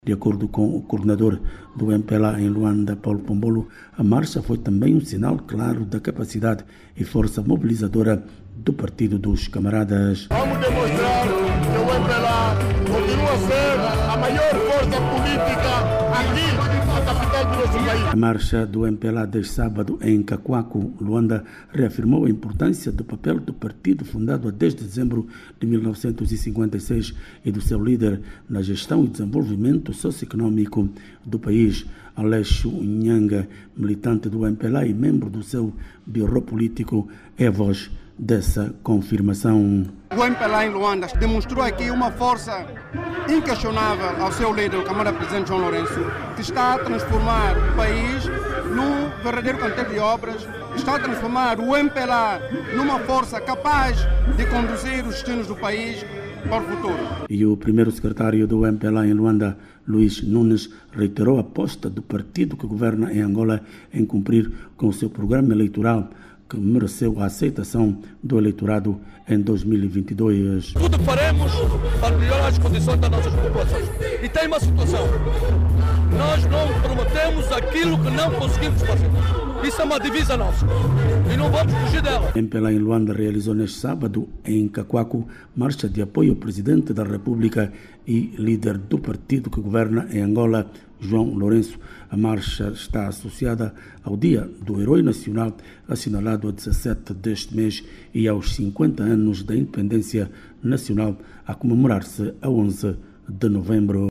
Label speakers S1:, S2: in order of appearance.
S1: De acordo com o coordenador do MPLA em Luanda, Paulo Pombolo, a marcha foi também um sinal claro da capacidade e força mobilizadora do Partido dos Camaradas.
S2: Vamos demonstrar que o MPLA continua a ser a maior força política aqui na capital do nosso país.
S1: A marcha do MPLA deste sábado em Kakwaku, Luanda, reafirmou a importância do papel do partido fundado a 10 de dezembro de 1956 e do seu líder na gestão e desenvolvimento socioeconômico do país. Aleixo Nhanga, militante do MPLA e membro do seu bureau político, é a voz dessa confirmação.
S3: O MPLA em Luanda demonstrou aqui uma força inquestionável ao seu líder, o camarada presidente João Lourenço, que está a transformar o país num verdadeiro canteiro de obras, está a transformar o MPLA numa força capaz de conduzir os destinos do país para o futuro.
S1: E o primeiro secretário do MPLA em Luanda, Luís Nunes, reiterou a aposta do partido que governa em Angola em cumprir com o seu programa eleitoral, que mereceu a aceitação do eleitorado em 2022.
S4: Tudo faremos para melhorar as condições das nossas populações. E tem uma situação. Nós não prometemos aquilo que não conseguimos fazer. Isso é uma divisa nossa. E não vamos fugir dela.
S1: A MPLA em Luanda realizou neste sábado, em Kakwaku, marcha de apoio ao Presidente da República e líder do partido que governa em Angola, João Lourenço. A marcha está associada ao Dia do Herói Nacional, assinalado a 17 deste mês, e aos 50 anos da Independência Nacional, a comemorar-se a 11 de novembro.